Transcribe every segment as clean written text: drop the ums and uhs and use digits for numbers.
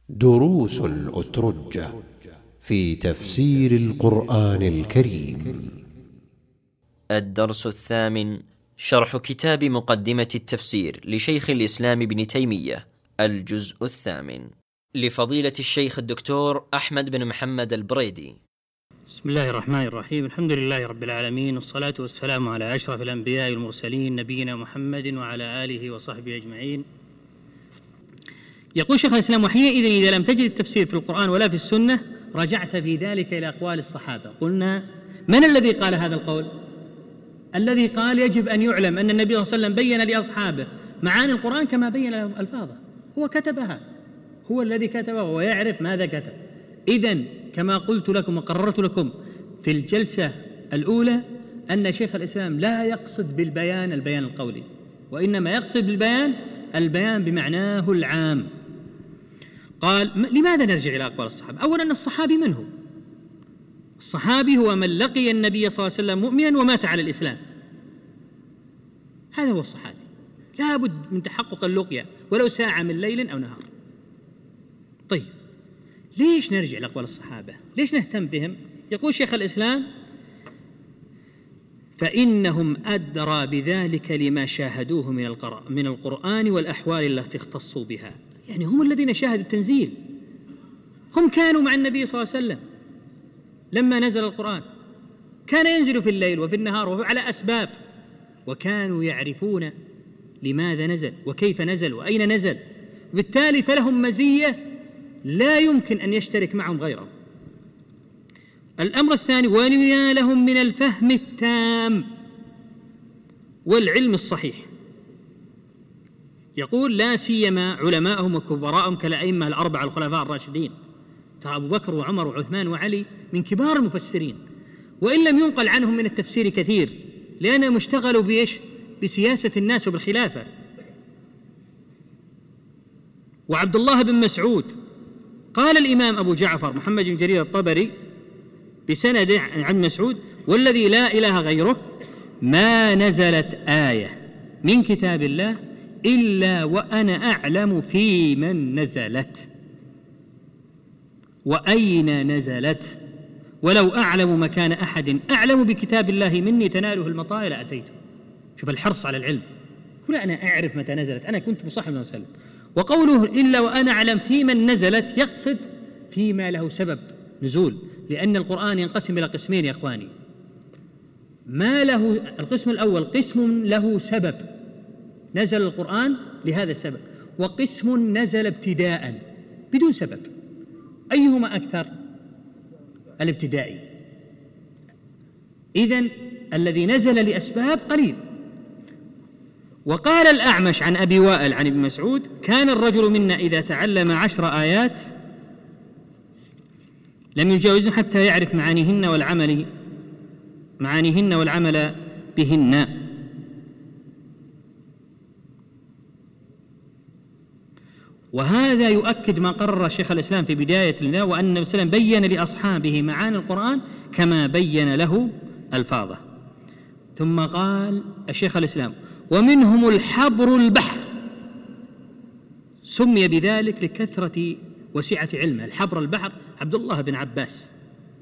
دروس الأترجة في تفسير القرآن الكريم. الدرس الثامن: شرح كتاب مقدمة التفسير لشيخ الإسلام ابن تيمية، الجزء الثامن، لفضيلة الشيخ الدكتور أحمد بن محمد البريدي. بسم الله الرحمن الرحيم. الحمد لله رب العالمين، والصلاة والسلام على أشرف الأنبياء والمرسلين، نبينا محمد وعلى آله وصحبه أجمعين. يقول شيخ الإسلام: وحينئذ إذا لم تجد التفسير في القرآن ولا في السنة رجعت في ذلك إلى أقوال الصحابة. قلنا: من الذي قال هذا القول؟ الذي قال يجب أن يعلم أن النبي صلى الله عليه وسلم بين لأصحابه معاني القرآن كما بين لهم ألفاظه، هو كتبها، هو الذي كتبها ويعرف ماذا كتب. إذن كما قلت لكم وقررت لكم في الجلسة الأولى أن شيخ الإسلام لا يقصد بالبيان البيان القولي، وإنما يقصد بالبيان البيان بمعناه العام. قال: لماذا نرجع إلى أقوال الصحابة؟ أولا، الصحابي من هو؟ الصحابي هو من لقي النبي صلى الله عليه وسلم مؤمنا ومات على الإسلام، هذا هو الصحابي. لا بد من تحقق اللقيا ولو ساعة من ليل أو نهار. طيب، ليش نرجع لأقوال الصحابة؟ ليش نهتم بهم؟ يقول شيخ الإسلام: فإنهم أدرى بذلك لما شاهدوه من القرآن والأحوال التي اختصوا بها. يعني هم الذين شاهدوا التنزيل، هم كانوا مع النبي صلى الله عليه وسلم لما نزل القرآن، كان ينزل في الليل وفي النهار وعلى أسباب، وكانوا يعرفون لماذا نزل وكيف نزل وأين نزل، بالتالي فلهم مزية لا يمكن أن يشترك معهم غيرهم. الأمر الثاني: ونيا لهم من الفهم التام والعلم الصحيح. يقول: لا سيما علماءهم وكبراءهم كالأئمة الأربعة الخلفاء الراشدين، ترى أبو بكر وعمر وعثمان وعلي من كبار المفسرين، وإن لم ينقل عنهم من التفسير كثير لأنهم اشتغلوا بسياسة الناس وبالخلافة. وعبد الله بن مسعود، قال الإمام أبو جعفر محمد بن جرير الطبري بسند عن مسعود: والذي لا إله غيره ما نزلت آية من كتاب الله إلا وأنا أعلم في من نزلت وأين نزلت، ولو أعلم مكان أحد أعلم بكتاب الله مني تناله المطايا لأتيته. شوف الحرص على العلم، كل أنا أعرف متى نزلت، أنا كنت مصاحب النبي صلى الله عليه وسلم. وقوله إلا وأنا أعلم في من نزلت يقصد فيما له سبب نزول، لأن القرآن ينقسم إلى قسمين يا أخواني: ما له القسم الأول قسم له سبب، نزل القرآن لهذا السبب، وقسم نزل ابتداء بدون سبب. أيهما أكثر؟ الابتدائي. إذن الذي نزل لأسباب قليل. وقال الأعمش عن أبي وائل عن ابن مسعود: كان الرجل منا إذا تعلم 10 آيات لم يجاوزن حتى يعرف معانيهن والعمل بهن. وهذا يؤكد ما قرر شيخ الإسلام في بداية النداء، وأن النبي صلى الله عليه وسلم بين لأصحابه معاني القرآن كما بين له ألفاظه. ثم قال الشيخ الإسلام: ومنهم الحبر البحر، سمي بذلك لكثرة وسعة علمه. الحبر البحر عبد الله بن عباس،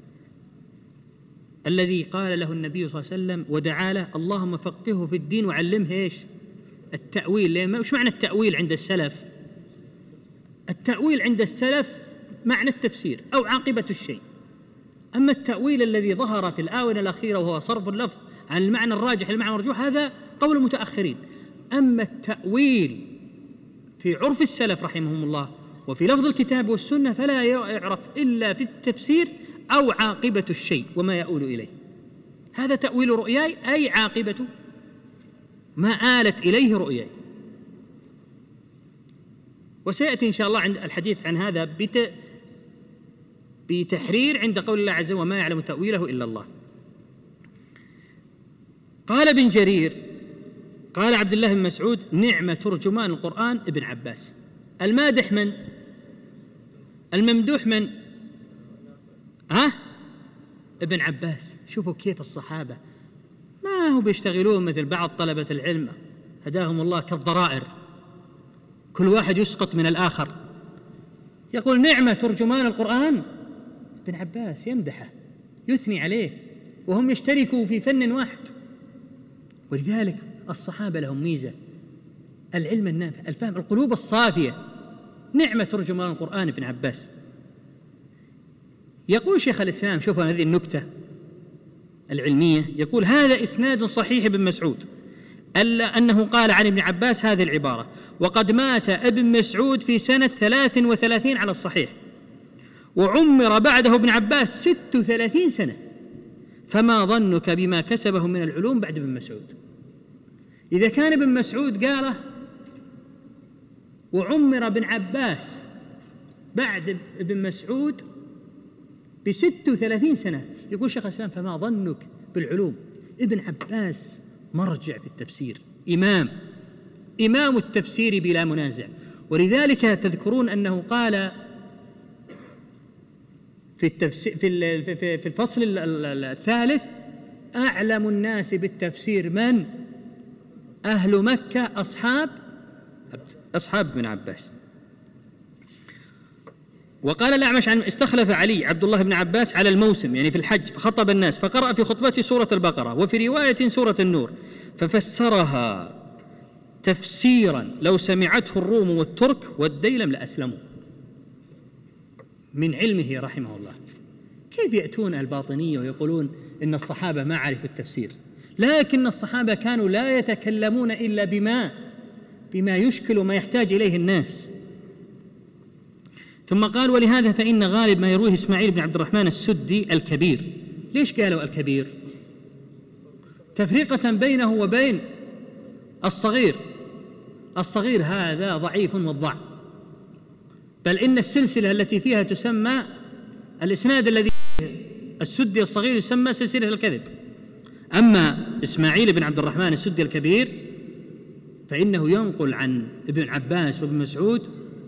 الذي قال له النبي صلى الله عليه وسلم ودعا له: اللهم فقهه في الدين وعلمه ايش؟ التأويل. وش معنى التأويل عند السلف؟ التأويل عند السلف معنى التفسير أو عاقبة الشيء. أما التأويل الذي ظهر في الآونة الأخيرة وهو صرف اللفظ عن المعنى الراجح للمعنى المرجوح، هذا قول المتأخرين. أما التأويل في عرف السلف رحمهم الله وفي لفظ الكتاب والسنة فلا يعرف إلا في التفسير أو عاقبة الشيء وما يؤول إليه. هذا تأويل رؤياي، أي عاقبة ما آلت إليه رؤياي. وسيأتي إن شاء الله عند الحديث عن هذا بتحرير عند قول الله عز وجل: وما يعلم تأويله إلا الله. قال ابن جرير: قال عبد الله بن مسعود: نعم ترجمان القرآن ابن عباس. المادح من؟ الممدوح من؟ ابن عباس. شوفوا كيف الصحابة ما هو بيشتغلون مثل بعض طلبة العلم هداهم الله كالضرائر، كل واحد يسقط من الآخر. يقول نعمة ترجمان القرآن. ابن عباس يمدحه يثني عليه وهم يشتركوا في فن واحد. ولذلك الصحابة لهم ميزة: العلم النافع، الفهم، القلوب الصافية. نعمة ترجمان القرآن ابن عباس. يقول شيخ الإسلام، شوفوا هذه النكتة العلمية، يقول هذا إسناد صحيح ابن مسعود أنه قال عن ابن عباس هذه العبارة: وقد مات ابن مسعود في سنة 33 على الصحيح، وعمر بعده ابن عباس 36 سنة، فما ظنك بما كسبه من العلوم بعد ابن مسعود؟ إذا كان ابن مسعود قاله وعمر ابن عباس بعد ابن مسعود ب36 سنة، يقول شيخ الإسلام فما ظنك بالعلوم؟ ابن عباس مرجع في التفسير، إمام التفسير بلا منازع. ولذلك تذكرون أنه قال في التفسير في الفصل الثالث: أعلم الناس بالتفسير من؟ أهل مكة أصحاب ابن عباس. وقال الأعمش عن استخلف علي عبد الله بن عباس على الموسم، يعني في الحج، فخطب الناس فقرأ في خطبته سورة البقرة، وفي رواية سورة النور، ففسرها تفسيرا لو سمعته الروم والترك والديلم لأسلموا. من علمه رحمه الله. كيف يأتون الباطنية ويقولون إن الصحابة ما عرفوا التفسير؟ لكن الصحابة كانوا لا يتكلمون إلا بما يشكل وما يحتاج إليه الناس. ثم قال: ولهذا فإن غالب ما يرويه إسماعيل بن عبد الرحمن السدي الكبير. ليش قالوا الكبير؟ تفرقة بينه وبين الصغير. الصغير هذا ضعيف والضع، بل إن السلسلة التي فيها تسمى الإسناد الذي السدي الصغير يسمى سلسلة الكذب. أما إسماعيل بن عبد الرحمن السدي الكبير فإنه ينقل عن ابن عباس وابن مسعود،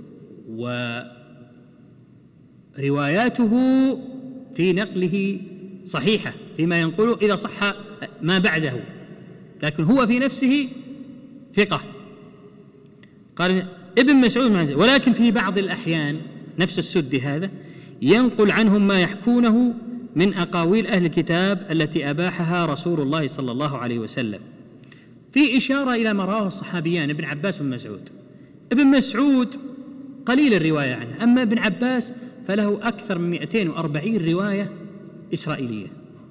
ورواياته في نقله صحيحة فيما ينقله إذا صح ما بعده، لكن هو في نفسه ثقة. قال ابن مسعود: ولكن في بعض الأحيان نفس السدي هذا ينقل عنهم ما يحكونه من أقاويل أهل الكتاب التي أباحها رسول الله صلى الله عليه وسلم، في إشارة إلى ما رواه الصحابيان ابن عباس وابن مسعود. ابن مسعود قليل الرواية عنه، أما ابن عباس فله أكثر من 240 رواية إسرائيلية،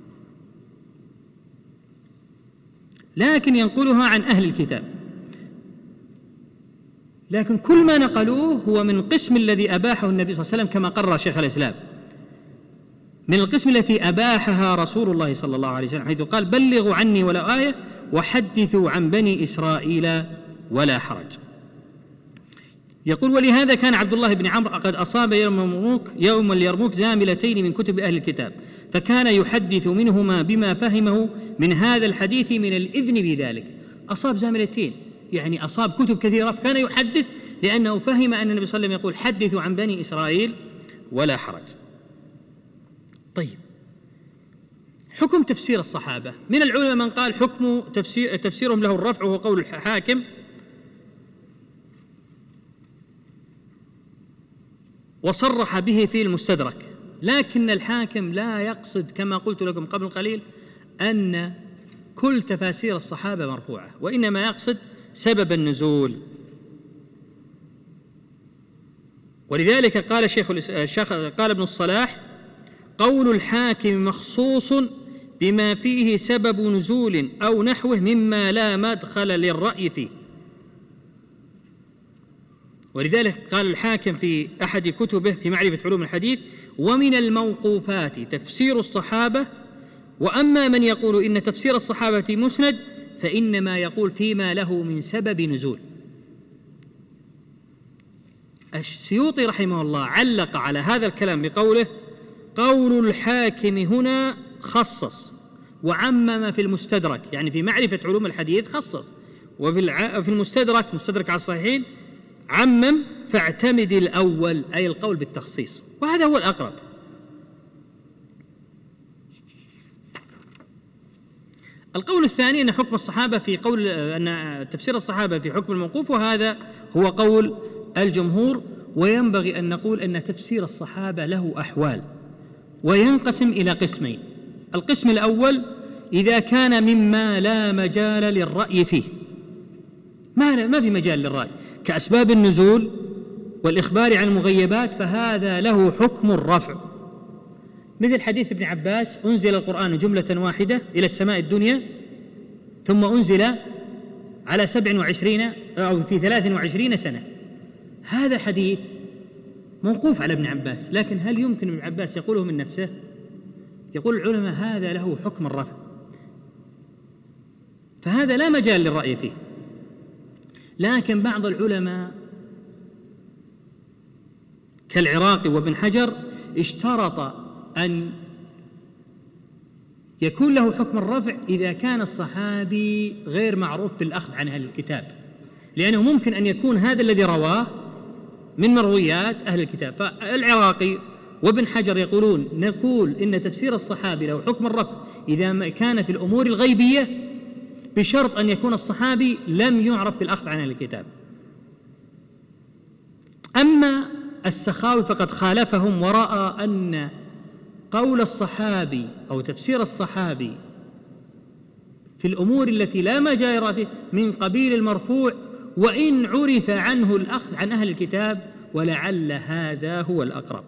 لكن ينقلها عن أهل الكتاب. لكن كل ما نقلوه هو من قسم الذي أباحه النبي صلى الله عليه وسلم، كما قرر شيخ الإسلام، من القسم التي أباحها رسول الله صلى الله عليه وسلم، حيث قال: بلغوا عني ولو آية وحدثوا عن بني إسرائيل ولا حرج. يقول: ولهذا كان عبد الله بن عمرو قد أصاب يوم اليرموك زاملتين من كتب أهل الكتاب، فكان يحدث منهما بما فهمه من هذا الحديث من الإذن بذلك. أصاب زاملتين، يعني أصاب كتب كثيرة، فكان يحدث لأنه فهم أن النبي صلى الله عليه وسلم يقول: حدثوا عن بني إسرائيل ولا حرج. طيب، حكم تفسير الصحابة. من العلماء من قال حكم تفسيرهم له الرفع، وهو قول الحاكم، وصرح به في المستدرك. لكن الحاكم لا يقصد كما قلت لكم قبل قليل أن كل تفاسير الصحابة مرفوعة، وإنما يقصد سبب النزول. ولذلك قال قال ابن الصلاح: قول الحاكم مخصوص بما فيه سبب نزول أو نحوه مما لا مدخل للرأي فيه. ولذلك قال الحاكم في أحد كتبه في معرفة علوم الحديث: ومن الموقوفات تفسير الصحابة، وأما من يقول إن تفسير الصحابة مسند فإنما يقول فيما له من سبب نزول. السيوطي رحمه الله علق على هذا الكلام بقوله: قول الحاكم هنا خصص وعمم في المستدرك، يعني في معرفة علوم الحديث خصص، وفي المستدرك، مستدرك على الصحيحين، عمم، فاعتمد الأول، أي القول بالتخصيص، وهذا هو الأقرب. القول الثاني أن حكم الصحابة في قول أن تفسير الصحابة في حكم الموقوف، وهذا هو قول الجمهور، وينبغي أن نقول أن تفسير الصحابة له أحوال، وينقسم إلى قسمين. القسم الأول إذا كان مما لا مجال للرأي فيه، ما في مجال للرأي، كأسباب النزول والإخبار عن المغيبات، فهذا له حكم الرفع، مثل حديث ابن عباس: أنزل القرآن جملة واحدة إلى السماء الدنيا ثم أنزل على 27 أو في 23 سنة. هذا حديث موقوف على ابن عباس، لكن هل يمكن ابن عباس يقوله من نفسه؟ يقول العلماء هذا له حكم الرفع، فهذا لا مجال للرأي فيه. لكن بعض العلماء كالعراقي وابن حجر اشترط أن يكون له حكم الرفع إذا كان الصحابي غير معروف بالأخذ عن أهل الكتاب، لأنه ممكن أن يكون هذا الذي رواه من مرويات أهل الكتاب. فالعراقي وابن حجر يقولون نقول إن تفسير الصحابي له حكم الرفع إذا كان في الأمور الغيبية، بشرط أن يكون الصحابي لم يعرف بالأخذ عن أهل الكتاب. أما السخاوي فقد خالفهم ورأى أن قول الصحابي أو تفسير الصحابي في الأمور التي لا مجال فيه من قبيل المرفوع، وإن عرف عنه الأخذ عن أهل الكتاب، ولعل هذا هو الأقرب.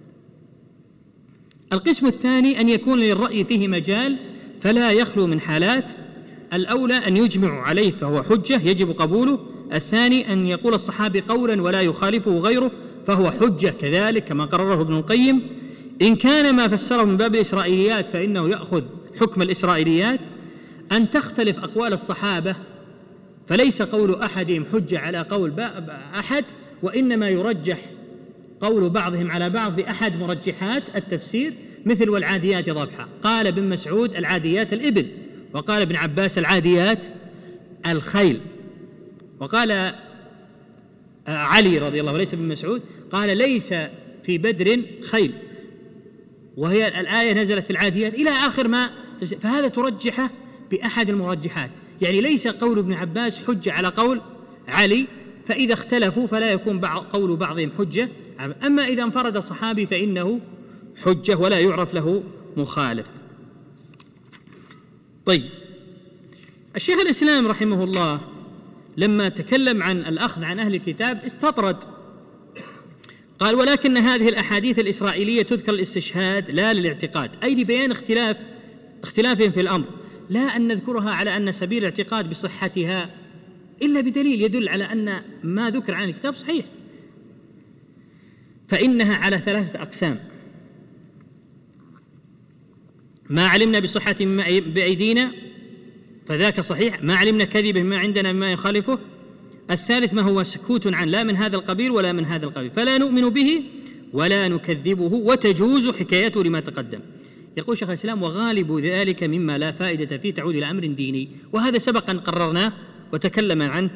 القسم الثاني أن يكون للرأي فيه مجال، فلا يخلو من حالات: الأولى أن يجمع عليه فهو حجة يجب قبوله، الثاني أن يقول الصحابي قولا ولا يخالفه غيره فهو حجة كذلك كما قرره ابن القيم. إن كان ما فسره من باب الإسرائيليات فإنه يأخذ حكم الإسرائيليات. أن تختلف أقوال الصحابة فليس قول أحدهم حجة على قول أحد، وإنما يرجح قول بعضهم على بعض بأحد مرجحات التفسير، مثل والعاديات ضبحا، قال ابن مسعود العاديات الإبل، وقال ابن عباس العاديات الخيل، وقال علي رضي الله عنه ليس ابن مسعود قال ليس في بدر خيل، وهي الآية نزلت في العاديات إلى آخر ما. فهذا ترجحه بأحد المرجحات، يعني ليس قول ابن عباس حجة على قول علي، فإذا اختلفوا فلا يكون قول بعضهم حجة، أما إذا انفرد الصحابي فإنه حجة ولا يعرف له مخالف. طيب، الشيخ الإسلام رحمه الله لما تكلم عن الأخذ عن أهل الكتاب استطرد، قال: ولكن هذه الأحاديث الإسرائيلية تذكر الاستشهاد لا للاعتقاد، أي لبيان اختلافهم في الأمر، لا أن نذكرها على أن سبيل الاعتقاد بصحتها إلا بدليل يدل على أن ما ذكر عن الكتاب صحيح، فإنها على 3 أقسام: ما علمنا بصحة بأيدينا فذاك صحيح، ما علمنا كذبه ما عندنا مما يخالفه، الثالث ما هو سكوت عن لا من هذا القبيل ولا من هذا القبيل، فلا نؤمن به ولا نكذبه وتجوز حكايته لما تقدم. يقول شيخ الإسلام: وغالب ذلك مما لا فائدة فيه تعود إلى أمر ديني، وهذا سبق أن قررناه وتكلم عنه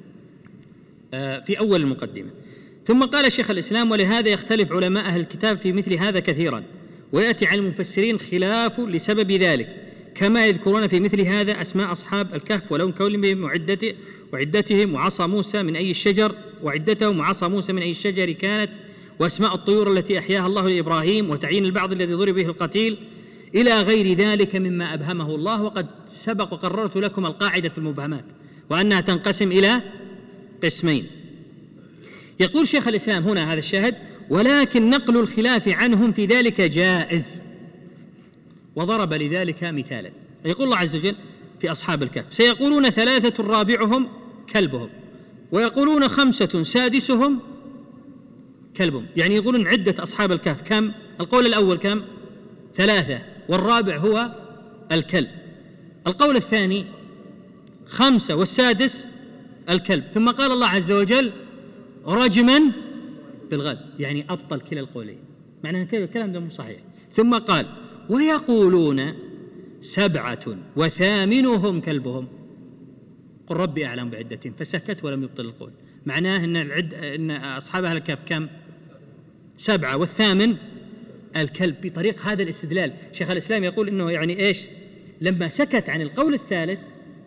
في أول المقدمة. ثم قال الشيخ الإسلام: ولهذا يختلف علماء أهل الكتاب في مثل هذا كثيرا، ويأتي على المفسرين خلاف لسبب ذلك، كما يذكرون في مثل هذا أسماء أصحاب الكهف ولون كونهم وعدتهم وعصا موسى من أي الشجر وعدتهم وعصا موسى من أي الشجر كانت، وأسماء الطيور التي أحياها الله لإبراهيم، وتعيين البعض الذي ضرب به القتيل، إلى غير ذلك مما أبهمه الله. وقد سبق وقررت لكم القاعدة في المبهمات، وأنها تنقسم إلى قسمين. يقول شيخ الإسلام هنا هذا الشاهد: ولكن نقل الخلاف عنهم في ذلك جائز، وضرب لذلك مثالا. يقول الله عز وجل في أصحاب الكهف: سيقولون 3 رابعهم كلبهم، ويقولون 5 سادسهم كلبهم، يعني يقولون عدة أصحاب الكهف كم؟ القول الأول كم؟ 3، والرابع هو الكلب. القول الثاني 5 والسادس الكلب. ثم قال الله عز وجل: رجما بالغد، يعني أبطل كلا القولين، معنى الكلام ده مو صحيح. ثم قال: ويقولون 7 وثامنهم كلبهم، قل ربي أعلم بعدتهم، فسكت ولم يبطل القول. معناه أن أصحاب أهل الكهف كم؟ 7 والثامن الكلب. بطريق هذا الاستدلال شيخ الإسلام يقول إنه يعني إيش؟ لما سكت عن القول الثالث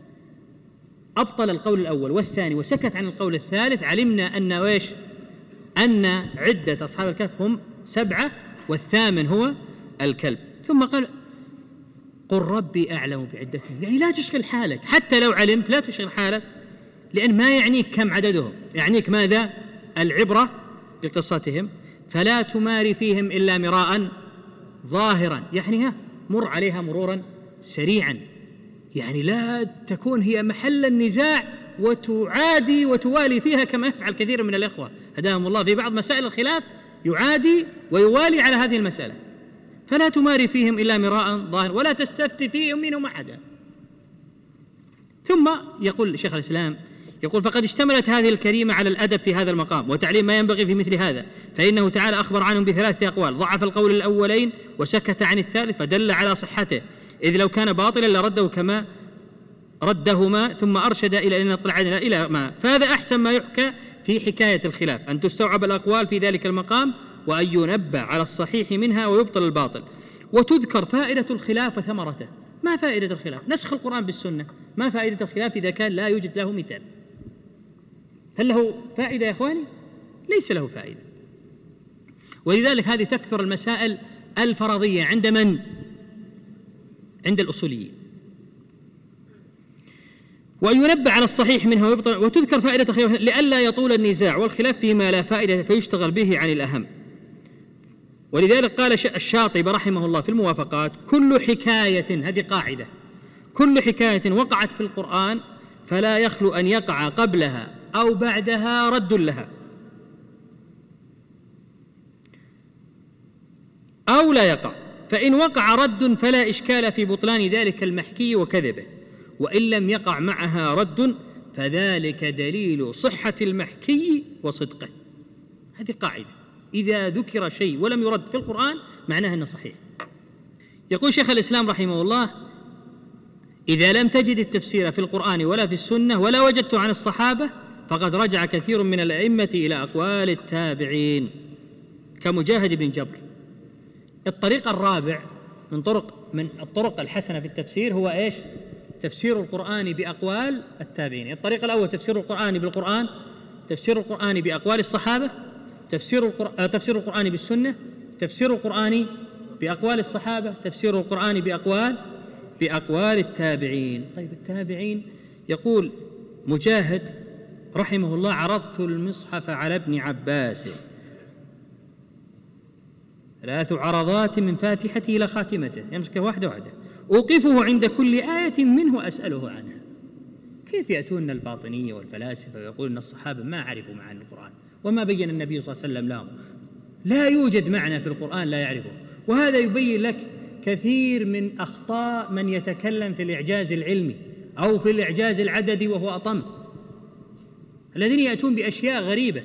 أبطل القول الأول والثاني، وسكت عن القول الثالث، علمنا أن إيش؟ أن عدة أصحاب الكهف هم 7 والثامن هو الكلب. ثم قال قل ربي أعلم بعدتهم، يعني لا تشغل حالك، حتى لو علمت لا تشغل حالك، لأن ما يعنيك كم عددهم، يعنيك ماذا؟ العبرة بقصتهم. فلا تماري فيهم إلا مراء ظاهرا، يعني مر عليها مرورا سريعا، يعني لا تكون هي محل النزاع وتعادي وتوالي فيها كما يفعل كثير من الإخوة هداهم الله في بعض مسائل الخلاف، يعادي ويوالي على هذه المسألة. فلا تماري فيهم إلا مراء ظاهرا ولا تستفتي فيهم منهم أحدا. ثم يقول شيخ الإسلام يقول فقد اشتملت هذه الكريمة على الأدب في هذا المقام وتعليم ما ينبغي في مثل هذا، فإنه تعالى أخبر عنهم ب3 أقوال، ضعف القول الأولين وسكت عن الثالث فدل على صحته، إذ لو كان باطلا لرده كما ردهما، ثم أرشد إلى أن نطلع إلى ما. فهذا أحسن ما يحكى في حكاية الخلاف، أن تستوعب الأقوال في ذلك المقام وأن ينبه على الصحيح منها ويبطل الباطل، وتذكر فائدة الخلاف وثمرته. ما فائدة الخلاف؟ نسخ القرآن بالسنة. ما فائدة الخلاف إذا كان لا يوجد له مثال؟ هل له فائدة يا إخواني؟ ليس له فائدة. ولذلك هذه تكثر المسائل الفرضية عند من؟ عند الأصوليين. وينبه على الصحيح منها ويبطل، وتذكر فائدة الخلاف لئلا يطول النزاع والخلاف فيما لا فائدة فيشتغل به عن الأهم. ولذلك قال الشاطبي رحمه الله في الموافقات كل حكاية، هذه قاعدة، كل حكاية وقعت في القرآن فلا يخلو أن يقع قبلها أو بعدها رد لها أو لا يقع، فإن وقع رد فلا إشكال في بطلان ذلك المحكي وكذبه، وإن لم يقع معها رد فذلك دليل صحة المحكي وصدقه. هذه قاعدة، إذا ذكر شيء ولم يرد في القرآن معناه أنه صحيح. يقول شيخ الإسلام رحمه الله إذا لم تجد التفسير في القرآن ولا في السنة ولا وجدت عن الصحابة فقد رجع كثير من الأئمة إلى أقوال التابعين كمجاهد بن جبر. الطريق الرابع من الطرق الحسنة في التفسير هو إيش؟ تفسير القرآن بأقوال التابعين. الطريق الأول تفسير القرآن بالقرآن، تفسير القرآن بأقوال الصحابة، تفسير القرآن بالسنة، تفسير القرآن بأقوال الصحابة، تفسير القرآن بأقوال التابعين. طيب التابعين، يقول مجاهد رحمه الله عرضت المصحف على ابن عباس 3 عرضات من فاتحته إلى خاتمته، يمسكه واحدة واحدة، أوقفه عند كل آية منه أسأله عنها. كيف يأتون الباطنية والفلاسفة ويقول أن الصحابة ما عرفوا معاني القرآن وما بين النبي صلى الله عليه وسلم لهم؟ لا يوجد معنى في القرآن لا يعرفه. وهذا يبين لك كثير من أخطاء من يتكلم في الإعجاز العلمي أو في الإعجاز العددي وهو أطم، الذين يأتون بأشياء غريبة.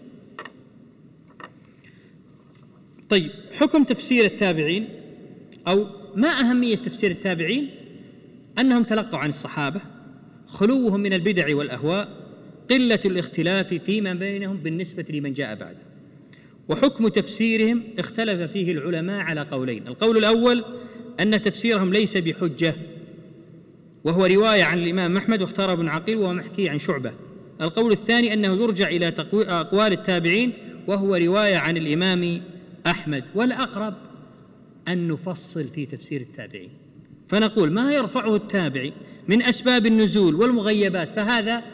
طيب حكم تفسير التابعين، أو ما أهمية تفسير التابعين؟ أنهم تلقوا عن الصحابة، خلوهم من البدع والأهواء، قلة الاختلاف فيما بينهم بالنسبة لمن جاء بعده. وحكم تفسيرهم اختلف فيه العلماء على قولين. القول الأول أن تفسيرهم ليس بحجة، وهو رواية عن الإمام أحمد واختار ابن عقيل وهو محكي عن شعبة. القول الثاني أنه يرجع إلى أقوال التابعين وهو رواية عن الإمام أحمد. والأقرب أن نفصل في تفسير التابعين، فنقول ما يرفعه التابعي من أسباب النزول والمغيبات فهذا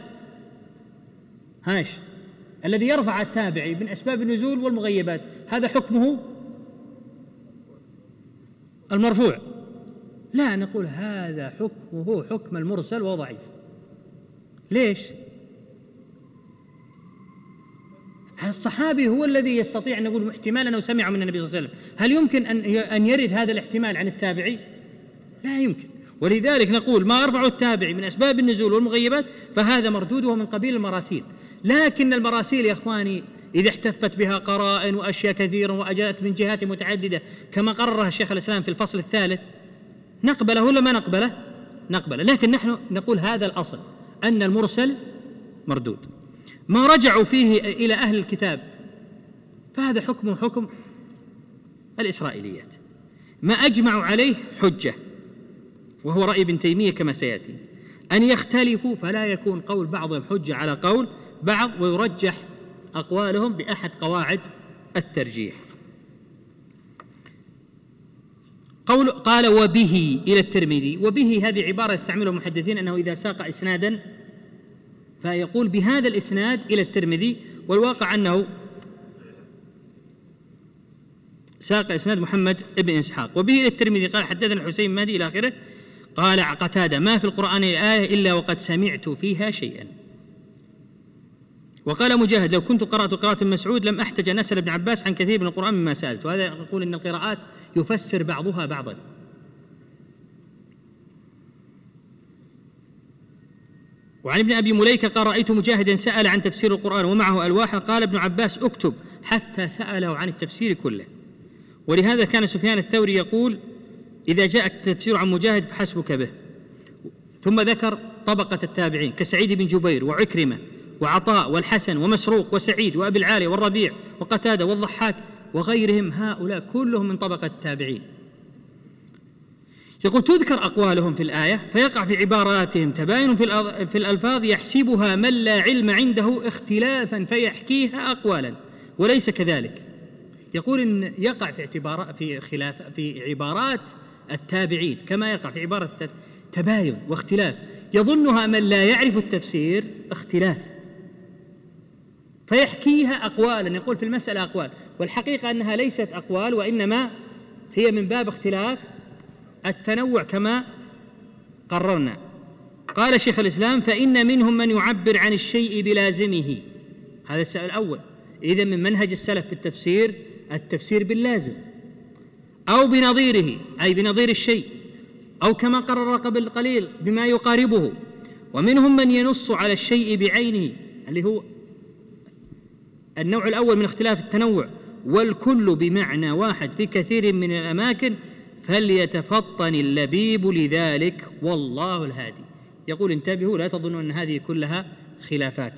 الذي يرفع التابعي من أسباب النزول والمغيبات هذا حكمه المرفوع. لا، نقول هذا حكمه حكم المرسل وهو ضعيف. ليش؟ الصحابي هو الذي يستطيع أن نقول احتمال أنه سمع من النبي صلى الله عليه وسلم. هل يمكن أن يرد هذا الاحتمال عن التابعي؟ لا يمكن. ولذلك نقول ما أرفعه التابعي من أسباب النزول والمغيبات فهذا مردوده من قبيل المراسيل. لكن المراسيل يا إخواني إذا احتفت بها قرائن وأشياء كثيرة وأجاءت من جهات متعددة كما قررها الشيخ الإسلام في الفصل الثالث، نقبله ولا ما نقبله؟ نقبله. لكن نحن نقول هذا الأصل أن المرسل مردود. ما رجعوا فيه إلى أهل الكتاب فهذا حكم الإسرائيليات. ما أجمعوا عليه حجة، وهو رأي ابن تيمية كما سيأتي. أن يختلفوا فلا يكون قول بعضهم حجة على قول بعض ويرجح أقوالهم بأحد قواعد الترجيح. قال وبه إلى الترمذي، وبه هذه عبارة يستعملها المحدثين أنه إذا ساق إسنادا فيقول بهذا الإسناد إلى الترمذي، والواقع أنه ساق إسناد محمد بن إسحاق. وبه إلى الترمذي قال حدثنا الحسين مهدي إلى آخره. قال قتادة ما في القرآن الآية إلا وقد سمعت فيها شيئا. وقال مجاهد لو كنت قرأت قراءة مسعود لم أحتج أن أسأل ابن عباس عن كثير من القرآن مما سألت. وهذا يقول أن القراءات يفسر بعضها بعضا. وعن ابن أبي مليكة قال رأيت مجاهدا سأل عن تفسير القرآن ومعه ألواح، قال ابن عباس اكتب حتى سأله عن التفسير كله. ولهذا كان سفيان الثوري يقول إذا جاءك التفسير عن مجاهد فحسبك به. ثم ذكر طبقة التابعين كسعيد بن جبير وعكرمة وعطاء والحسن ومسروق وسعيد وأبي العالي والربيع وقتادة والضحاك وغيرهم، هؤلاء كلهم من طبقة التابعين. يقول تذكر أقوالهم في الآية فيقع في عباراتهم تباين في الألفاظ يحسبها من لا علم عنده اختلافا فيحكيها أقوالا وليس كذلك. يقول إن يقع في عبارات التابعين كما يقع في عبارة تباين واختلاف، يظنها من لا يعرف التفسير اختلاف فيحكيها أقوالا، يقول في المسألة أقوال، والحقيقة أنها ليست أقوال وإنما هي من باب اختلاف التنوع كما قررنا. قال شيخ الإسلام فإن منهم من يعبر عن الشيء بلازمه. هذا السؤال الأول. إذن من منهج السلف في التفسير التفسير باللازم أو بنظيره أي بنظير الشيء، أو كما قرر قبل قليل بما يقاربه. ومنهم من ينص على الشيء بعينه اللي هو النوع الأول من اختلاف التنوع، والكل بمعنى واحد في كثير من الأماكن فليتفطن اللبيب لذلك والله الهادي. يقول انتبهوا لا تظنوا أن هذه كلها خلافات.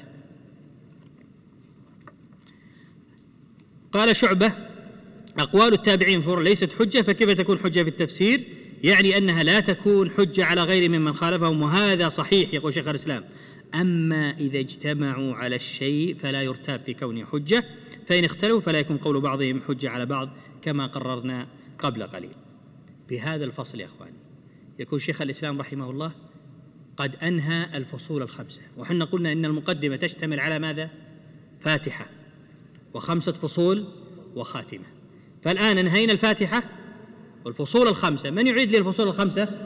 قال شعبة أقوال التابعين فور ليست حجة، فكيف تكون حجة في التفسير؟ يعني أنها لا تكون حجة على غير ممن خالفهم، وهذا صحيح يقول شيخ الإسلام. أما إذا اجتمعوا على الشيء فلا يرتاب في كونه حجة، فإن اختلوا فلا يكون قول بعضهم حجة على بعض كما قررنا قبل قليل. بهذا الفصل يا أخواني يكون شيخ الإسلام رحمه الله قد أنهى الفصول الخمسة، وحنا قلنا إن المقدمة تشتمل على ماذا؟ فاتحة وخمسة فصول وخاتمة. فالآن انهينا الفاتحة والفصول الخمسة. من يعيد لي الفصول الخمسة؟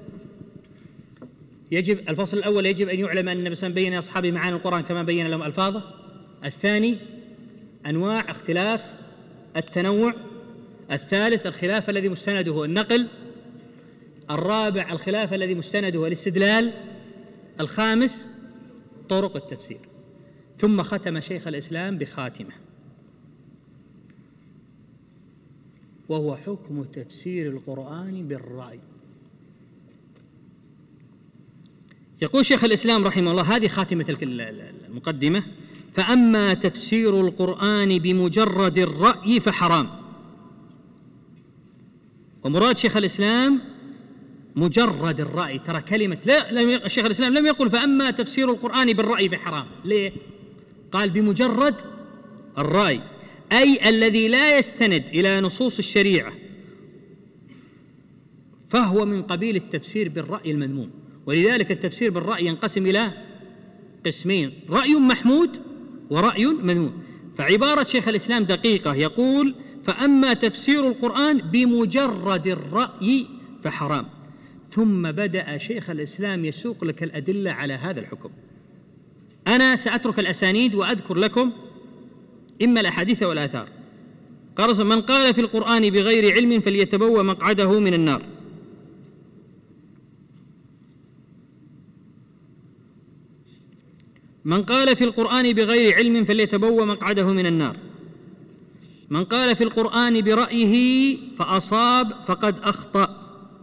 يجب الفصل الأول يجب أن يعلم أن النبي صلى الله عليه وسلم بين أصحابه معاني القرآن كما بين لهم ألفاظه. الثاني أنواع اختلاف التنوع. الثالث الخلاف الذي مستنده النقل. الرابع الخلاف الذي مستنده الاستدلال. الخامس طرق التفسير. ثم ختم شيخ الإسلام بخاتمة وهو حكم تفسير القرآن بالرأي. يقول شيخ الإسلام رحمه الله هذه خاتمة المقدمة: فأما تفسير القرآن بمجرد الرأي فحرام. ومراد شيخ الإسلام مجرد الرأي. ترى كلمة لا شيخ الإسلام لم يقل فأما تفسير القرآن بالرأي فحرام. ليه؟ قال بمجرد الرأي، أي الذي لا يستند إلى نصوص الشريعة فهو من قبيل التفسير بالرأي المذموم. ولذلك التفسير بالرأي ينقسم إلى قسمين: رأي محمود ورأي مذموم. فعبارة شيخ الإسلام دقيقة، يقول فأما تفسير القرآن بمجرد الرأي فحرام. ثم بدأ شيخ الإسلام يسوق لك الأدلة على هذا الحكم. أنا سأترك الأسانيد وأذكر لكم إما الأحاديث والآثار. قال من قال في القرآن بغير علم فليتبوأ مقعده من النار. من قال في القرآن بغير علم فليتبوأ مقعده من النار. من قال في القرآن برأيه فأصاب فقد أخطأ.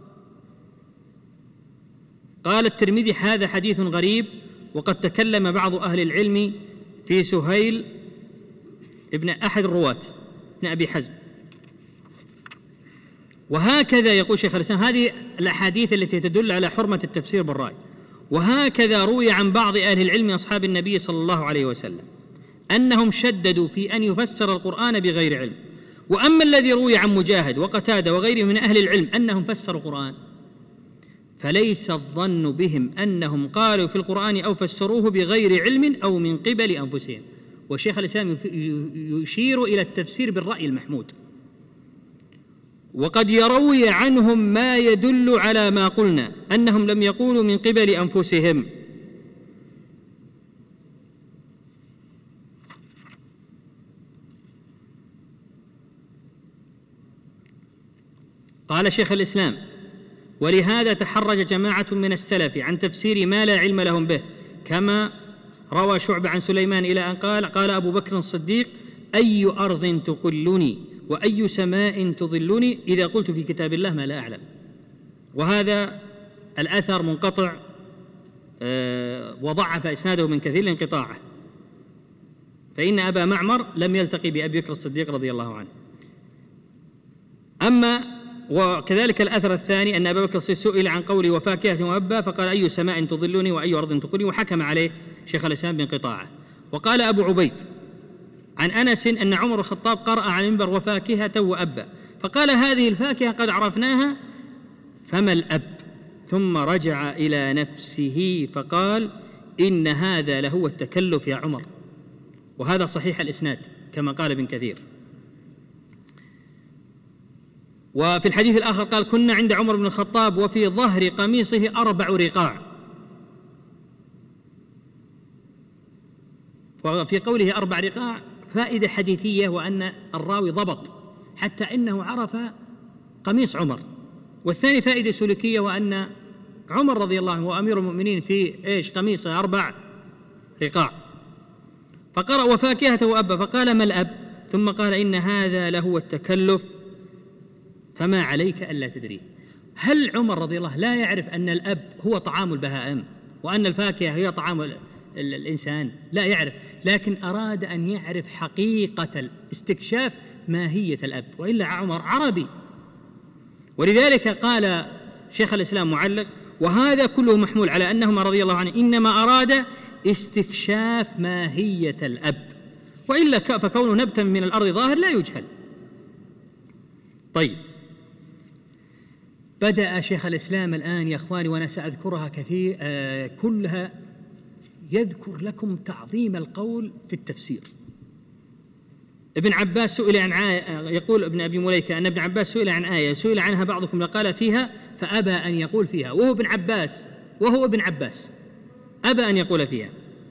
قال الترمذي هذا حديث غريب، وقد تكلم بعض أهل العلم في سهيل ابن أحد الرواة ابن أبي حزم. وهكذا يقول شيخ الإسلام هذه الأحاديث التي تدل على حرمة التفسير بالرأي. وهكذا روي عن بعض أهل العلم أصحاب النبي صلى الله عليه وسلم أنهم شددوا في أن يفسر القرآن بغير علم. وأما الذي روي عن مجاهد وقتادة وغيرهم من أهل العلم أنهم فسروا القرآن، فليس الظن بهم أنهم قالوا في القرآن أو فسروه بغير علم أو من قبل أنفسهم. وشيخ الإسلام يشير إلى التفسير بالرأي المحمود، وقد يروي عنهم ما يدل على ما قلنا أنهم لم يقولوا من قبل أنفسهم. قال شيخ الإسلام: ولهذا تحرج جماعة من السلف عن تفسير ما لا علم لهم به، كما روى شعبة عن سليمان إلى أن قال أبو بكر الصديق: أي أرض تقلني وأي سماء تظلني إذا قلت في كتاب الله ما لا أعلم. وهذا الأثر منقطع، وضعف إسناده من كثير لانقطاعه، فإن أبا معمر لم يلتقي بأبي بكر الصديق رضي الله عنه. أما وكذلك الأثر الثاني أن أبا بكر الصديق سئل عن قوله وفاكهة وأبا فقال: أي سماء تظلني وأي أرض تقلني، وحكم عليه شيخ الإسلام بانقطاعه. وقال أبو عبيد عن أنس أن عمر الخطاب قرأ على المنبر وفاكهة وأبا، فقال: هذه الفاكهة قد عرفناها، فما الأب؟ ثم رجع إلى نفسه فقال: إن هذا لهو التكلف يا عمر. وهذا صحيح الإسناد كما قال ابن كثير. وفي الحديث الآخر قال: كنا عند عمر بن الخطاب وفي ظهر قميصه 4 رقاع. وفي قوله 4 رقاع فائدة حديثية، وأن الراوي ضبط حتى إنه عرف قميص عمر. والثاني فائدة سلوكية، وأن عمر رضي الله عنه وأمير المؤمنين في قميصه 4 رقاع. فقرأ وفاكهة وأبا فقال: ما الأب؟ ثم قال: إن هذا لهو التكلف، فما عليك ألا تدريه. هل عمر رضي الله لا يعرف أن الأب هو طعام البهائم وأن الفاكهة هي طعام الإنسان؟ لا يعرف، لكن أراد أن يعرف حقيقة الاستكشاف ماهية الأب، وإلا عمر عربي. ولذلك قال شيخ الإسلام معلق: وهذا كله محمول على أنهما رضي الله عنه إنما أراد استكشاف ماهية الأب، وإلا فكونه نبتا من الأرض ظاهر لا يجهل. طيب، بدأ شيخ الإسلام الآن يا أخواني، وأنا سأذكرها كثير كلها، يذكر لكم تعظيم القول في التفسير. ابن عباس سئل عن يقول ابن أبي مليكة أن ابن عباس سئل عن آية سئل عنها بعضكم لقال فيها، فأبى أن يقول فيها، وهو ابن عباس أبى أن يقول فيها.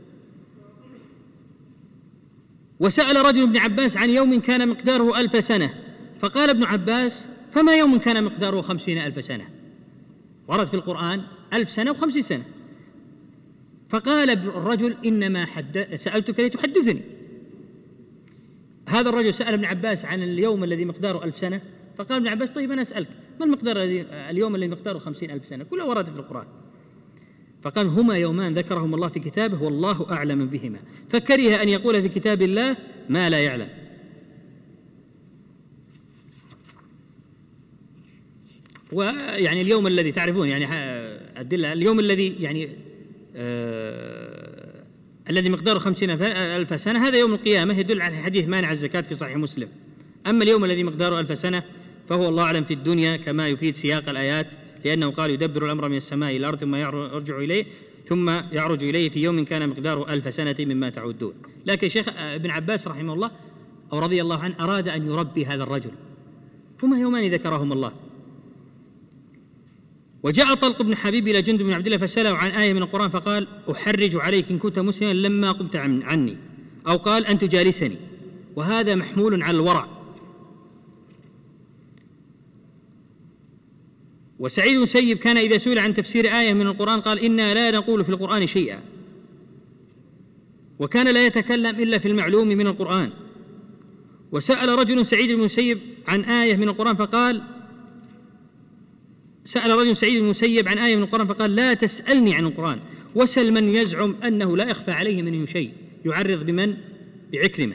وسأل رجل ابن عباس عن يوم كان مقداره 1000 سنة، فقال ابن عباس: فما يوم كان مقداره 50,000 سنة؟ ورد في القرآن 1000 سنة و50 سنة. فقال الرجل: إنما سألتك لتحدثني. هذا الرجل سأل ابن عباس عن اليوم الذي مقداره 1000 سنة، فقال ابن عباس: طيب أنا أسألك، ما المقدار اليوم الذي مقداره 50,000 سنة؟ كله ورد في القرآن. فقال: هما يومان ذكرهم الله في كتابه والله أعلم بهما، فكره أن يقول في كتاب الله ما لا يعلم. ويعني اليوم الذي تعرفون يعني أدلة، اليوم الذي يعني الذي مقداره 50,000 سنة هذا يوم القيامة، يدل على حديث مانع الزكاة في صحيح مسلم. أما اليوم الذي مقداره 1000 سنة فهو الله أعلم في الدنيا، كما يفيد سياق الآيات، لأنه قال: يدبر الأمر من السماء إلى الأرض ثم يعرج إليه في يوم كان مقداره 1000 سنة مما تعدون. لكن شيخ ابن عباس رحمه الله أو رضي الله عنه أراد أن يربي هذا الرجل، هما يومان ذكرهم الله. وجاء طلق بن حبيب إلى جندب بن عبد الله فسأله عن آية من القرآن فقال: أحرج عليك إن كنت مسلما لما قمت عني، أو قال: أن تجالسني. وهذا محمول على الورع. وسعيد بن سيب كان إذا سئل عن تفسير آية من القرآن قال: إنا لا نقول في القرآن شيئا، وكان لا يتكلم إلا في المعلوم من القرآن. وسأل رجل سعيد بن مسيب عن آية من القرآن فقال: سأل رجل سعيد بن المسيب عن آية من القرآن فقال: لا تسألني عن القرآن، وسل من يزعم أنه لا يخفى عليه منه شيء. يعرض بمن؟ بعكرمة.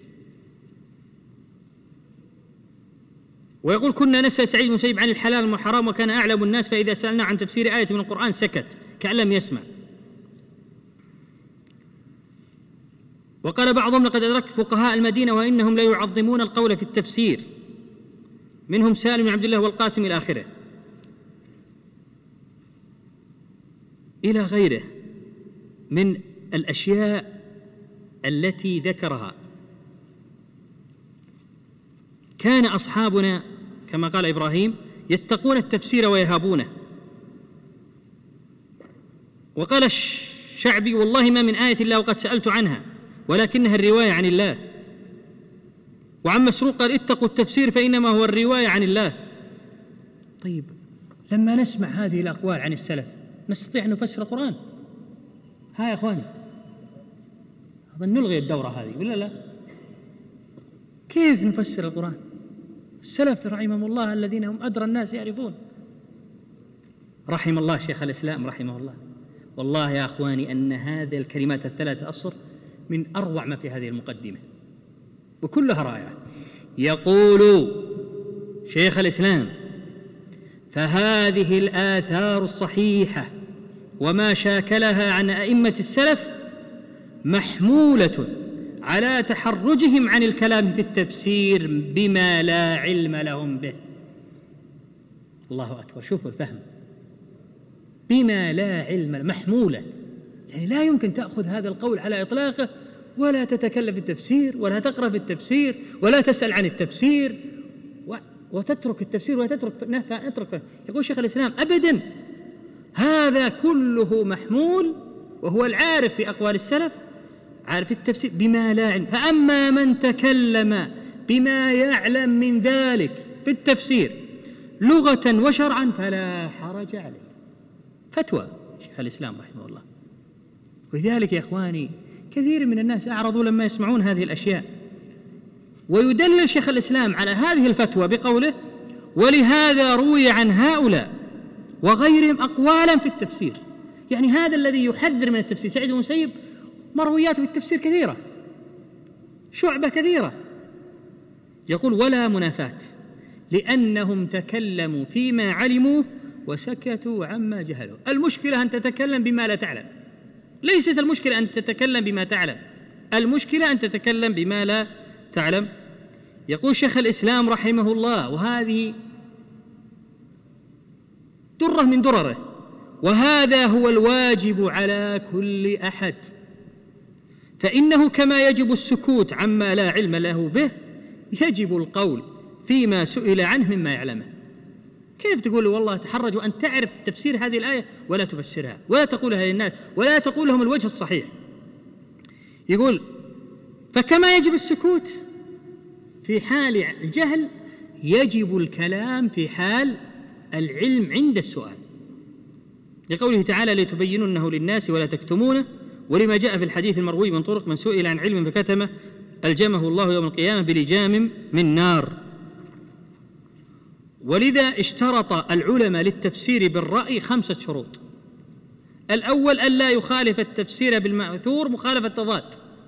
ويقول: كنا نسأل سعيد بن المسيب عن الحلال والحرام وكان أعلم الناس، فإذا سألنا عن تفسير آية من القرآن سكت كأن لم يسمع. وقال بعضهم: لقد أدركت فقهاء المدينة وإنهم لا يعظمون القول في التفسير، منهم سالم بن عبد الله والقاسم إلى آخره، إلى غيره من الأشياء التي ذكرها. كان أصحابنا كما قال إبراهيم يتقون التفسير ويهابونه. وقال الشعبي: والله ما من آية إلا وقد سألت عنها ولكنها الرواية عن الله. وعن مسروق قال: اتقوا التفسير فإنما هو الرواية عن الله. طيب، لما نسمع هذه الأقوال عن السلف نستطيع أن نفسر القرآن؟ ها يا أخواني، أظن نلغي الدورة هذه ولا لا؟ كيف نفسر القرآن؟ السلف رحمهم الله الذين هم أدرى الناس يعرفون. رحم الله شيخ الإسلام رحمه الله. والله يا أخواني أن هذه الكلمات الثلاثة أصر من أروع ما في هذه المقدمة وكلها رائعة. يقول شيخ الإسلام: فهذه الآثار الصحيحة وما شاكلها عن أئمة السلف محمولة على تحرجهم عن الكلام في التفسير بما لا علم لهم به. الله أكبر، شوفوا الفهم، بما لا علم، محمولة، يعني لا يمكن تأخذ هذا القول على إطلاقه ولا تتكلم في التفسير ولا تقرأ في التفسير ولا تسأل عن التفسير وتترك التفسير وتترك. يقول شيخ الإسلام: أبدا، هذا كله محمول، وهو العارف بأقوال السلف، عارف التفسير بما لا علم. فأما من تكلم بما يعلم من ذلك في التفسير لغة وشرعا فلا حرج عليه. فتوى شيخ الإسلام رحمه الله. ولذلك يا إخواني كثير من الناس أعرضوا لما يسمعون هذه الأشياء، ويدلل شيخ الإسلام على هذه الفتوى بقوله: ولهذا روي عن هؤلاء وغيرهم أقوالا في التفسير. يعني هذا الذي يحذر من التفسير سعيد بن المسيب مروياته في التفسير كثيرة، شعبة كثيرة. يقول: ولا منافاة، لأنهم تكلموا فيما علموه وسكتوا عما جهلوا. المشكلة أن تتكلم بما لا تعلم، ليست المشكلة أن تتكلم بما تعلم، المشكلة أن تتكلم بما لا تعلم. يقول شيخ الإسلام رحمه الله، وهذه درة من درره: وهذا هو الواجب على كل أحد، فإنه كما يجب السكوت عما لا علم له به يجب القول فيما سئل عنه مما يعلمه. كيف تقول والله تحرجوا أن تعرف تفسير هذه الآية ولا تفسرها ولا تقولها للناس ولا تقول لهم الوجه الصحيح؟ يقول: فكما يجب السكوت في حال الجهل يجب الكلام في حال العلم عند السؤال، لقوله تعالى: لتبيننه للناس ولا تكتمونه، ولما جاء في الحديث المروي من طرق: من سئل عن علم فكتمه ألجمه الله يوم القيامة بلجام من نار. ولذا اشترط العلماء للتفسير بالرأي 5 شروط: الأول ألا يخالف التفسير بالمأثور مخالفة تضاد،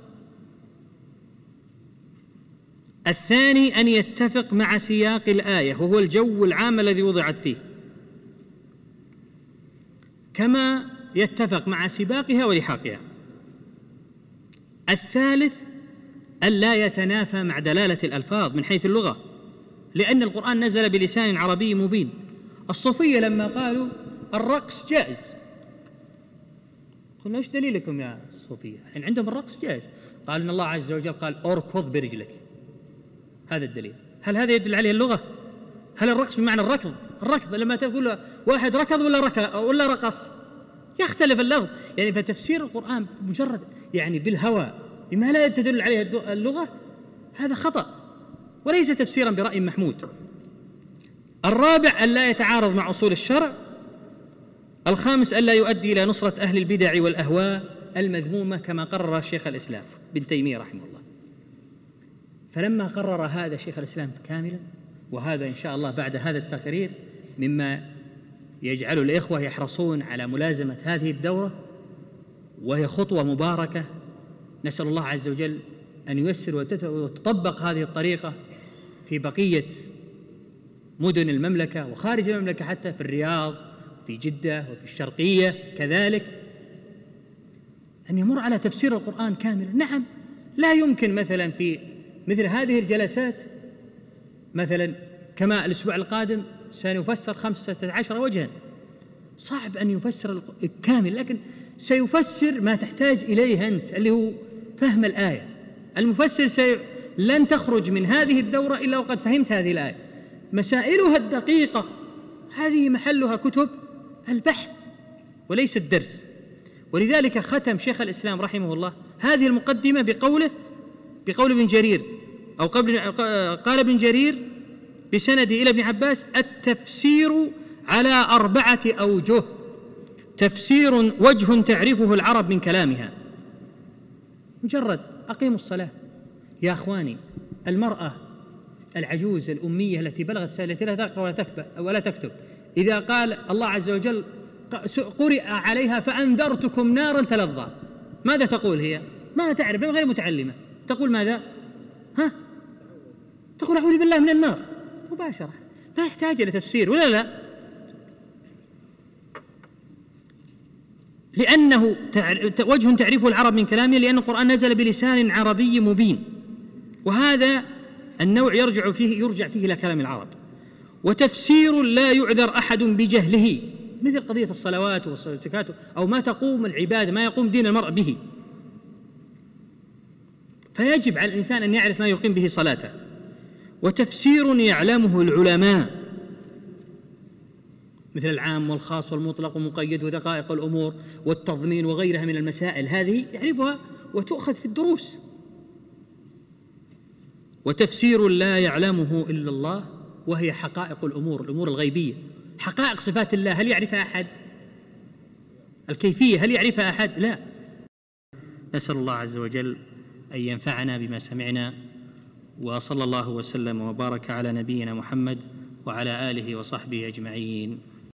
الثاني أن يتفق مع سياق الآية وهو الجو العام الذي وضعت فيه كما يتفق مع سباقها ولحاقها، الثالث ألا يتنافى مع دلالة الألفاظ من حيث اللغة، لأن القرآن نزل بلسان عربي مبين. الصوفية لما قالوا الرقص جائز، قلنا: ايش دليلكم يا الصوفية؟ يعني عندهم الرقص جائز. قال: إن الله عز وجل قال: اركض برجلك، هذا الدليل. هل هذا يدل عليه اللغة؟ هل الرقص بمعنى الركض؟ الركض لما تقول واحد ركض ولا رقص يختلف اللفظ. يعني فتفسير القرآن مجرد يعني بالهوى بما لا تدل عليه اللغة هذا خطأ وليس تفسيرا برأي محمود. الرابع ألا يتعارض مع أصول الشرع. الخامس ألا يؤدي إلى نصرة أهل البدع والأهواء المذمومة كما قرر شيخ الإسلام ابن تيمية رحمه الله. فلما قرر هذا شيخ الإسلام كاملا، وهذا إن شاء الله بعد هذا التقرير مما يجعل الإخوة يحرصون على ملازمة هذه الدورة، وهي خطوة مباركة، نسأل الله عز وجل أن ييسر وتطبق هذه الطريقة في بقية مدن المملكة وخارج المملكة، حتى في الرياض في جدة وفي الشرقية كذلك، أن يمر على تفسير القرآن كاملا. نعم، لا يمكن مثلا في مثل هذه الجلسات مثلا كما الأسبوع القادم سنفسر 15 وجها، صعب أن يفسر الكامل، لكن سيفسر ما تحتاج إليه أنت اللي هو فهم الآية. المفسر لن تخرج من هذه الدورة إلا وقد فهمت هذه الآية. مسائلها الدقيقة هذه محلها كتب البحث وليس الدرس. ولذلك ختم شيخ الإسلام رحمه الله هذه المقدمة بقول ابن جرير، أو قال ابن جرير بسند إلى ابن عباس: التفسير على 4 أوجه، تفسير وجه تعرفه العرب من كلامها. مجرد أقيموا الصلاة يا أخواني، المرأة العجوز الأمية التي بلغت التي لا تقرأ ولا تكتب، إذا قال الله عز وجل قرئ عليها فأنذرتكم نارا تلظى، ماذا تقول هي؟ ما تعرف، غير متعلمة، تقول ماذا؟ تقول أعوذ بالله من النار مباشرة، ما يحتاج إلى تفسير ولا لا؟ لأنه وجه تعريفه العرب من كلامه، لأن القرآن نزل بلسان عربي مبين، وهذا النوع يرجع فيه إلى كلام العرب. وتفسير لا يعذر أحد بجهله، مثل قضية الصلوات والزكاة أو ما تقوم العبادة، ما يقوم دين المرء به، فيجب على الإنسان أن يعرف ما يقيم به صلاته. وتفسير يعلمه العلماء، مثل العام والخاص والمطلق ومقيد ودقائق الأمور والتضمين وغيرها من المسائل، هذه يعرفها وتؤخذ في الدروس. وتفسير لا يعلمه إلا الله، وهي حقائق الأمور الغيبية، حقائق صفات الله، هل يعرفها أحد؟ الكيفية هل يعرفها أحد؟ لا. نسأل الله عز وجل أن ينفعنا بما سمعنا، وصلى الله وسلم وبارك على نبينا محمد وعلى آله وصحبه أجمعين.